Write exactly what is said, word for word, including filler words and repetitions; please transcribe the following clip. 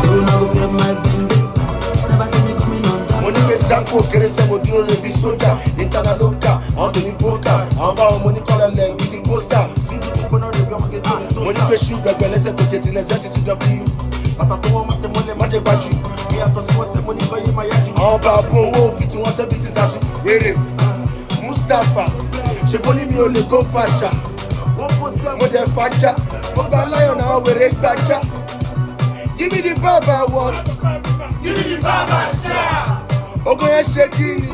So now go fear my vendetta. Never see me coming on that. Money get Zanko, Kerese, Moduro, Rebi Soja, Intana Loka, Anthony Boka, Amba, Money Color, Meeting Poster. Money get shoot, but let's get in a Z T W. But I don't want the money, my battery. We have to see what's the money by my yard. Amba, Pro, fit one seventy as you. Mustafa, she believe me only go fasha. Mother facha, Boba Lion, now we rake bacha. Give me the Baba one. Give me the Baba share. Ogo ya shaking.